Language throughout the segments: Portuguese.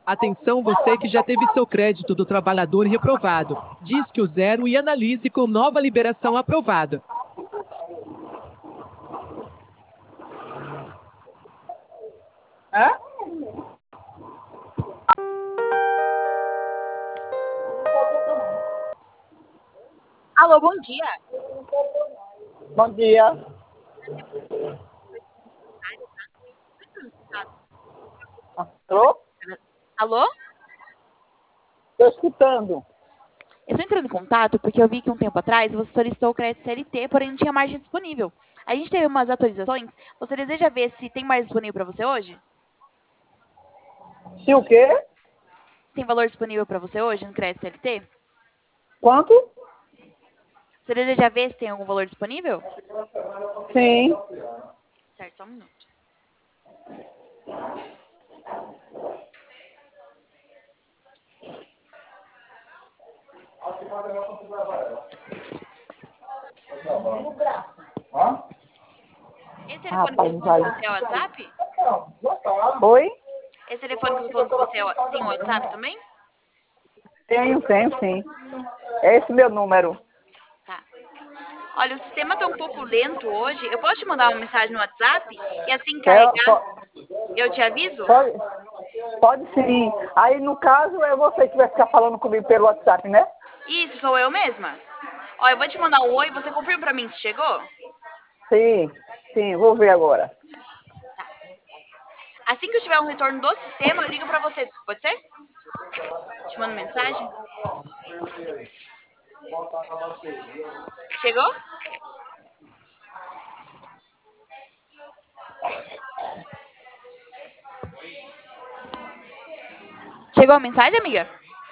Atenção você que já teve seu crédito do trabalhador reprovado. Disque o zero e analise com nova liberação aprovada. Hã? Alô, bom dia. Bom dia. Alô? Alô? Estou escutando. Eu estou entrando em contato porque eu vi que um tempo atrás você solicitou o crédito CLT, porém não tinha margem disponível. A gente teve umas atualizações. Você deseja ver se tem margem disponível para você hoje? Se o quê? Se tem valor disponível para você hoje no crédito CLT? Quanto? Você deseja ver se tem algum valor disponível? Sim. Certo, só um minuto. Esse telefone que eu Rapaz, estou falando vai. com você é o WhatsApp? Oi? Esse telefone que eu estou falando com você tem o WhatsApp também? Tenho, sim. É esse meu número. Tá. Olha, o sistema está um pouco lento hoje. Eu posso te mandar uma mensagem no WhatsApp e assim carregar, eu te aviso? Pode, pode sim. Aí, no caso, é você que vai ficar falando comigo pelo WhatsApp, né? Isso, sou eu mesma. Ó, eu vou te mandar um oi, você confirma pra mim se chegou? Sim, vou ver agora. Assim que eu tiver um retorno do sistema, eu ligo pra você, pode ser? Te mando mensagem. Chegou? Chegou a mensagem, amiga?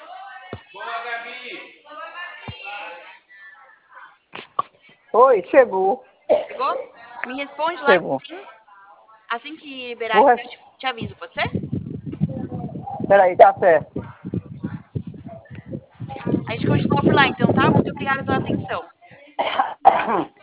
Oi, chegou. Chegou? Me responde lá Chegou. sim. Assim que liberar Vou aqui, res... eu te aviso, pode ser? Peraí, tá certo. A gente continua por lá então, tá? Muito obrigada pela atenção.